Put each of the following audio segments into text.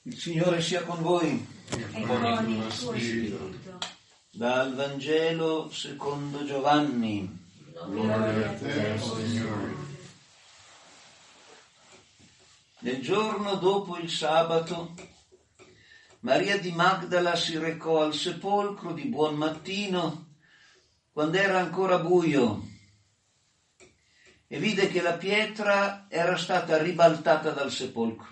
Il Signore sia con voi. E con il tuo spirito. Dal Vangelo secondo Giovanni. Gloria a te, Signore. Nel giorno dopo il sabato, Maria di Magdala si recò al sepolcro di buon mattino, quando era ancora buio, e vide che la pietra era stata ribaltata dal sepolcro.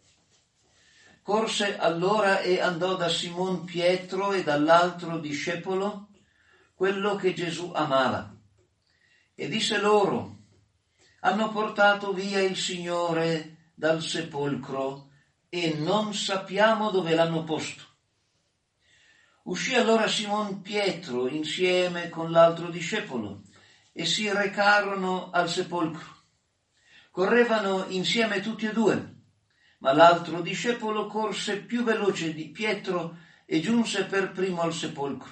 Corse allora e andò da Simon Pietro e dall'altro discepolo, quello che Gesù amava, e disse loro: hanno portato via il Signore dal sepolcro e non sappiamo dove l'hanno posto. Uscì allora Simon Pietro insieme con l'altro discepolo e si recarono al sepolcro. Correvano insieme tutti e due, ma l'altro discepolo corse più veloce di Pietro e giunse per primo al sepolcro.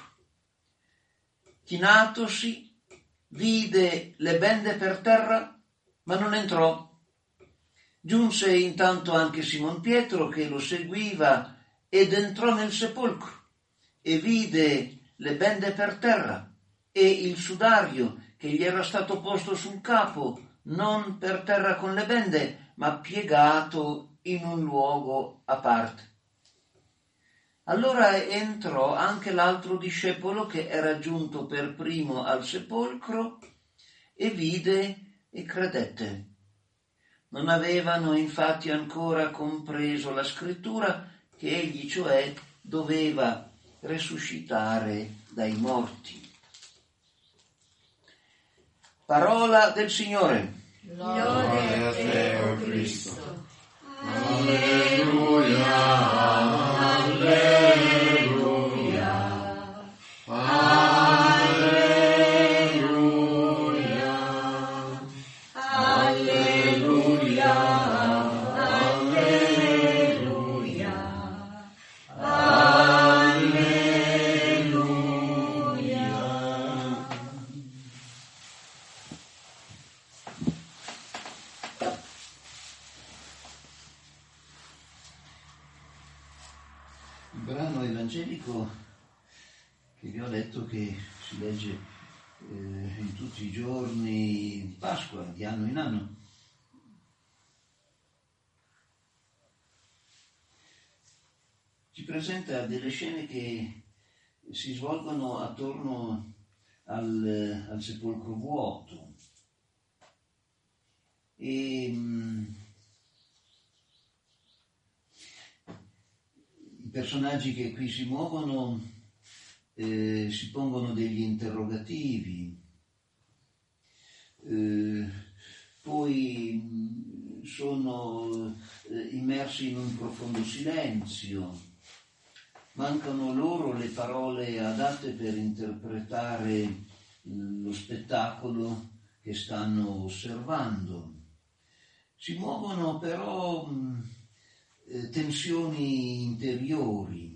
Chinatosi, vide le bende per terra, ma non entrò. Giunse intanto anche Simon Pietro, che lo seguiva, ed entrò nel sepolcro e vide le bende per terra e il sudario che gli era stato posto sul capo, non per terra con le bende, ma piegato in un luogo a parte. Allora entrò anche l'altro discepolo, che era giunto per primo al sepolcro, e vide e credette. Non avevano infatti ancora compreso la scrittura che egli, cioè, doveva risuscitare dai morti. Parola del Signore. Gloria a te, o Cristo. Alleluia, alleluia, alleluia, alleluia, alleluia, alleluia. Il brano evangelico che vi ho letto, che si legge in tutti i giorni di Pasqua, di anno in anno, ci presenta delle scene che si svolgono attorno al sepolcro vuoto. E i personaggi che qui si muovono si pongono degli interrogativi, poi sono immersi in un profondo silenzio, mancano loro le parole adatte per interpretare lo spettacolo che stanno osservando. Si muovono però tensioni interiori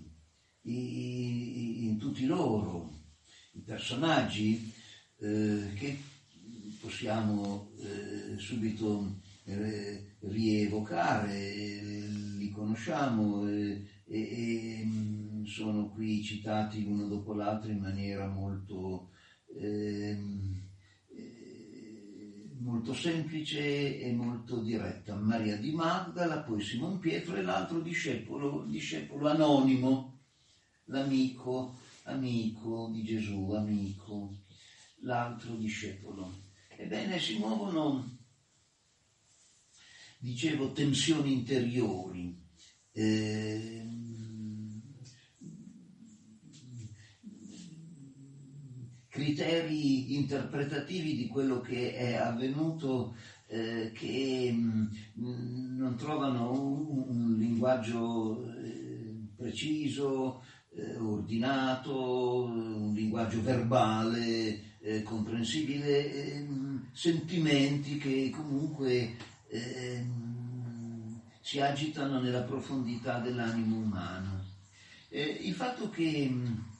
in tutti loro, i personaggi che possiamo subito rievocare, li conosciamo e sono qui citati uno dopo l'altro in maniera molto semplice e molto diretta. Maria di Magdala, poi Simon Pietro e l'altro discepolo anonimo, l'amico di Gesù, l'altro discepolo. Ebbene, si muovono, dicevo, tensioni interiori, criteri interpretativi di quello che è avvenuto, che non trovano un linguaggio preciso, ordinato, un linguaggio verbale, comprensibile, sentimenti che comunque si agitano nella profondità dell'animo umano. Il fatto che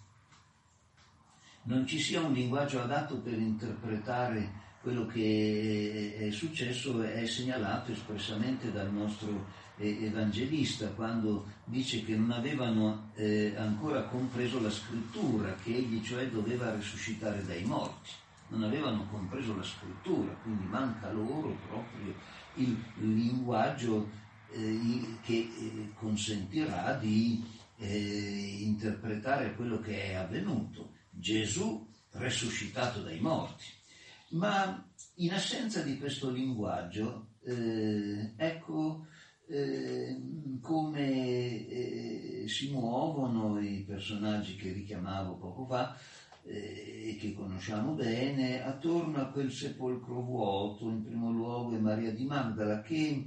non ci sia un linguaggio adatto per interpretare quello che è successo è segnalato espressamente dal nostro evangelista, quando dice che non avevano ancora compreso la scrittura, che egli cioè doveva risuscitare dai morti. Non avevano compreso la scrittura, quindi manca loro proprio il linguaggio che consentirà di interpretare quello che è avvenuto. Gesù risuscitato dai morti. Ma in assenza di questo linguaggio, ecco come si muovono i personaggi che richiamavo poco fa e che conosciamo bene attorno a quel sepolcro vuoto. In primo luogo è Maria di Magdala che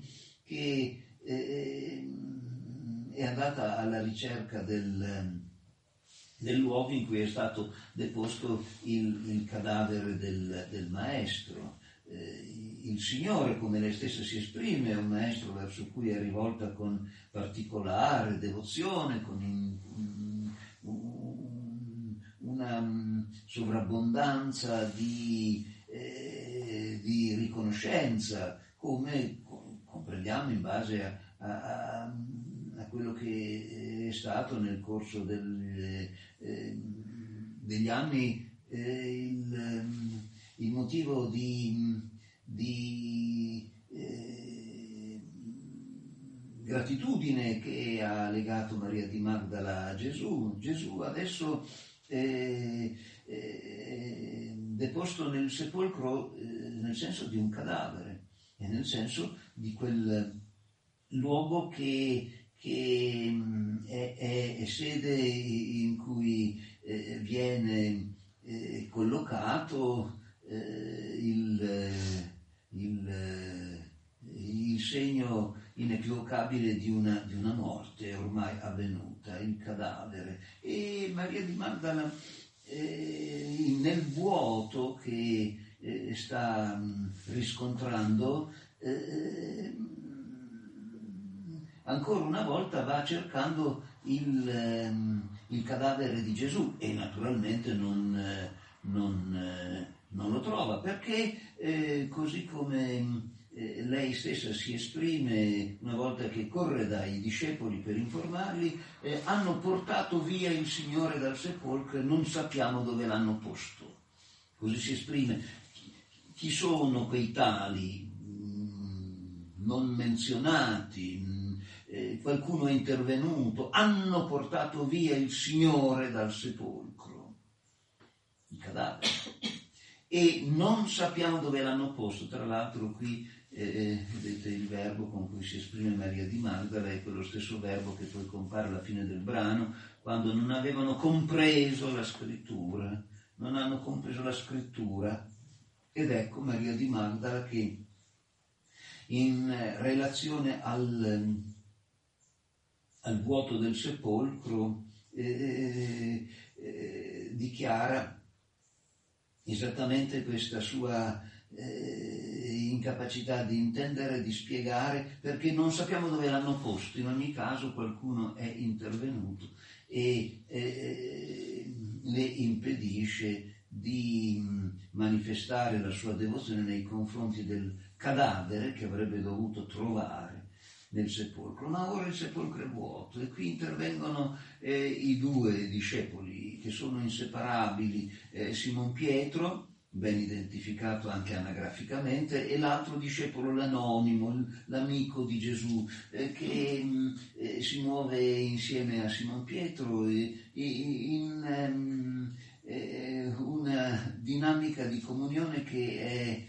è andata alla ricerca del luogo in cui è stato deposto il cadavere del maestro. Il Signore, come lei stessa si esprime, è un maestro verso cui è rivolta con particolare devozione, con una sovrabbondanza di riconoscenza, come comprendiamo in base a quello che è stato nel corso degli anni il motivo di gratitudine che ha legato Maria di Magdala a Gesù. Gesù adesso deposto nel sepolcro nel senso di un cadavere e nel senso di quel luogo che è sede in cui viene collocato il segno inequivocabile di una morte ormai avvenuta, il cadavere. E Maria di Magdala nel vuoto che sta riscontrando ancora una volta va cercando il cadavere di Gesù e naturalmente non lo trova, perché così come lei stessa si esprime una volta che corre dai discepoli per informarli, hanno portato via il Signore dal sepolcro e non sappiamo dove l'hanno posto. Così si esprime. Chi sono quei tali non menzionati? Qualcuno è intervenuto, hanno portato via il Signore dal sepolcro, il cadavere, e non sappiamo dove l'hanno posto. Tra l'altro qui vedete il verbo con cui si esprime Maria di Magdala è quello stesso verbo che poi compare alla fine del brano, quando non avevano compreso la scrittura, non hanno compreso la scrittura. Ed ecco Maria di Magdala che in relazione al vuoto del sepolcro dichiara esattamente questa sua incapacità di intendere, di spiegare, perché non sappiamo dove l'hanno posto. In ogni caso qualcuno è intervenuto e le impedisce di manifestare la sua devozione nei confronti del cadavere che avrebbe dovuto trovare nel sepolcro. Ma ora il sepolcro è vuoto e qui intervengono i due discepoli che sono inseparabili, Simon Pietro, ben identificato anche anagraficamente, e l'altro discepolo, l'anonimo, l'amico di Gesù, che si muove insieme a Simon Pietro in una dinamica di comunione che è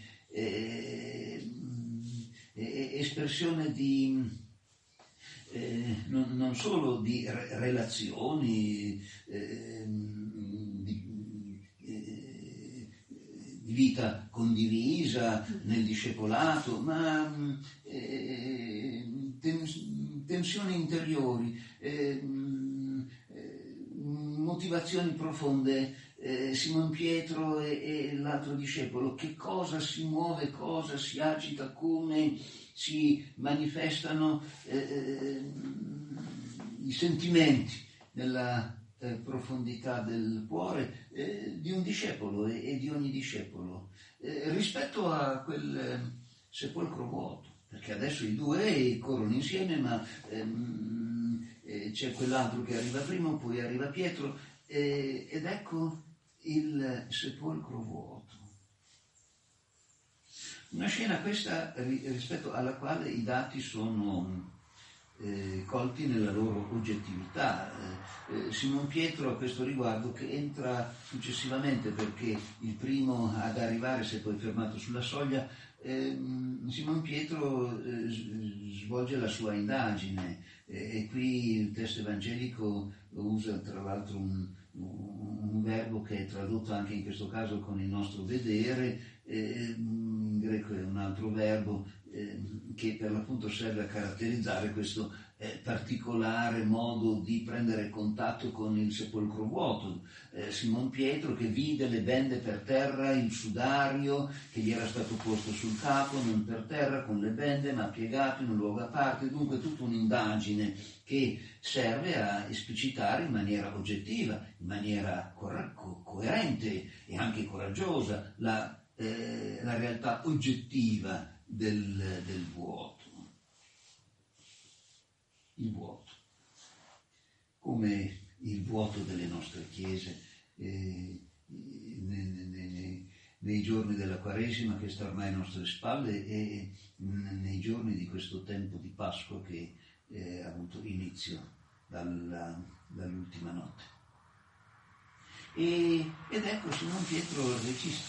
espressione di non solo di relazioni, di vita condivisa nel discepolato, ma tensioni interiori, motivazioni profonde. Simon Pietro e l'altro discepolo, che cosa si muove, cosa si agita, come si manifestano i sentimenti nella profondità del cuore di un discepolo e di ogni discepolo rispetto a quel sepolcro vuoto, perché adesso i due corrono insieme, ma c'è quell'altro che arriva prima, poi arriva Pietro, ed ecco il sepolcro vuoto. Una scena questa rispetto alla quale i dati sono colti nella loro oggettività. Simon Pietro a questo riguardo, che entra successivamente perché il primo ad arrivare si è poi fermato sulla soglia, Simon Pietro svolge la sua indagine, e qui il testo evangelico usa tra l'altro un verbo che è tradotto anche in questo caso con il nostro vedere, in greco è un altro verbo che per l'appunto serve a caratterizzare questo particolare modo di prendere contatto con il sepolcro vuoto. Simon Pietro che vide le bende per terra, il sudario che gli era stato posto sul capo, non per terra con le bende ma piegato in un luogo a parte, dunque tutta un'indagine che serve a esplicitare in maniera oggettiva, in maniera coerente e anche coraggiosa la realtà oggettiva del vuoto. Il vuoto, come il vuoto delle nostre chiese nei giorni della Quaresima che sta ormai alle nostre spalle, e nei giorni di questo tempo di Pasqua che ha avuto inizio dall'ultima notte. Ed ecco Simon Pietro registra.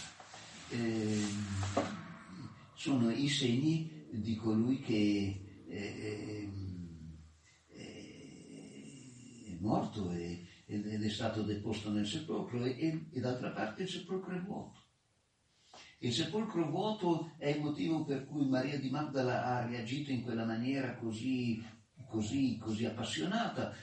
Sono i segni di colui che è morto ed è stato deposto nel sepolcro, e d'altra parte il sepolcro è vuoto. Il sepolcro vuoto è il motivo per cui Maria di Magdala ha reagito in quella maniera così appassionata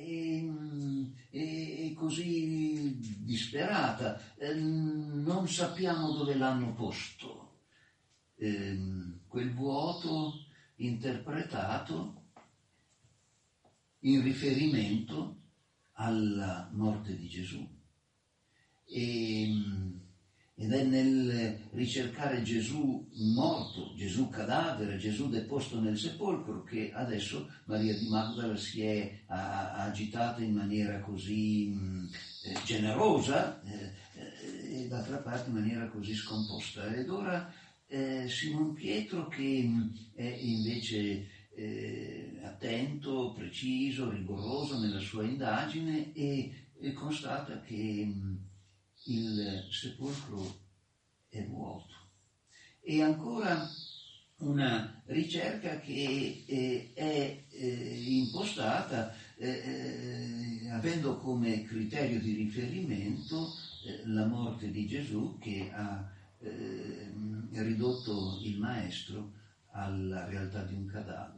e così disperata. Non sappiamo dove l'hanno posto. Quel vuoto interpretato in riferimento alla morte di Gesù, ed è nel ricercare Gesù morto, Gesù cadavere, Gesù deposto nel sepolcro che adesso Maria di Magdala si è agitata in maniera così generosa e d'altra parte in maniera così scomposta. Ed ora Simon Pietro, che è invece attento, preciso, rigoroso nella sua indagine, e constata che il sepolcro è vuoto. E ancora una ricerca che è impostata avendo come criterio di riferimento la morte di Gesù, che ha ridotto il maestro alla realtà di un cadavere.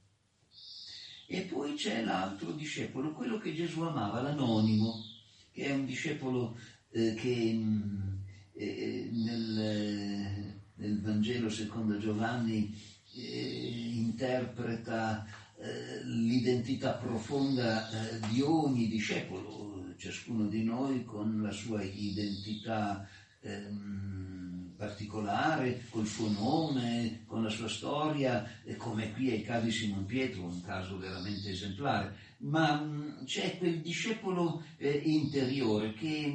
E poi c'è l'altro discepolo, quello che Gesù amava, l'anonimo, che è un discepolo che nel Vangelo secondo Giovanni interpreta l'identità profonda di ogni discepolo, ciascuno di noi con la sua identità particolare, col suo nome, con la sua storia, come qui è il caso di Simon Pietro, un caso veramente esemplare, ma c'è quel discepolo interiore che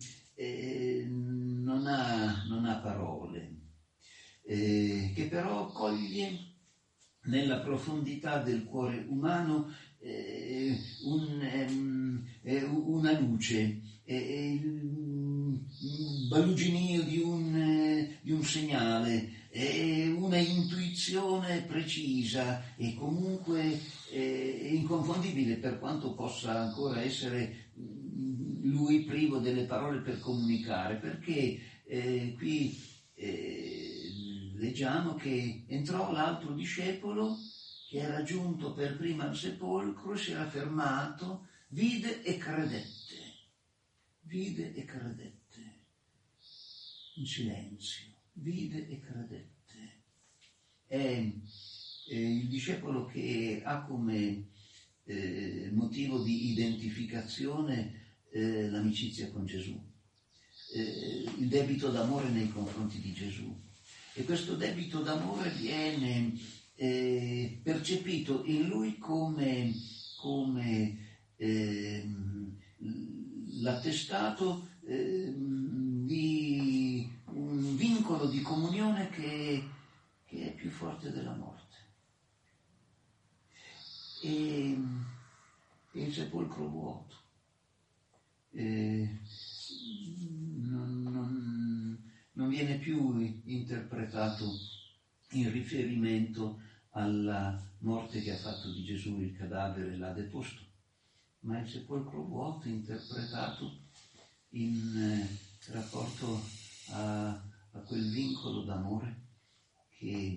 non ha parole, che però coglie nella profondità del cuore umano una luce, il baluginio di un segnale, una intuizione precisa e comunque inconfondibile, per quanto possa ancora essere lui privo delle parole per comunicare, perché qui leggiamo che entrò l'altro discepolo che era giunto per prima al sepolcro, si era fermato, vide e credette, in silenzio, vide e credette. È il discepolo che ha come motivo di identificazione l'amicizia con Gesù, il debito d'amore nei confronti di Gesù. E questo debito d'amore viene percepito in lui come l'attestato di un vincolo di comunione che è più forte della morte. E il sepolcro vuoto non viene più interpretato in riferimento alla morte che ha fatto di Gesù il cadavere l'ha deposto, ma il sepolcro vuoto interpretato in rapporto a quel vincolo d'amore che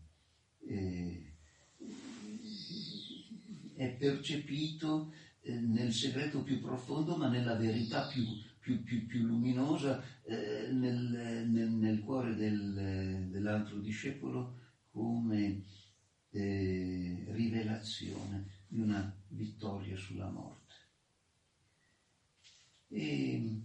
è percepito nel segreto più profondo, ma nella verità più luminosa, nel cuore dell'altro discepolo, come rivelazione di una vittoria sulla morte. E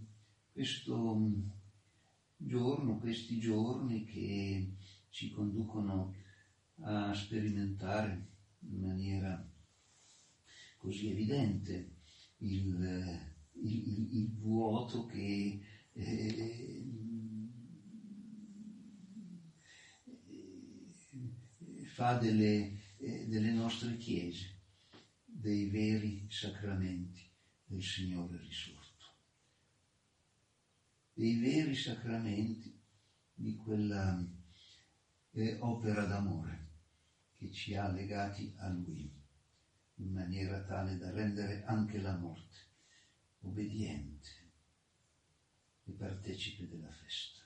questi giorni che ci conducono a sperimentare in maniera così evidente il vuoto che fa delle nostre chiese dei veri sacramenti del Signore risorto, dei veri sacramenti di quella opera d'amore che ci ha legati a Lui in maniera tale da rendere anche la morte obbediente e partecipe della festa.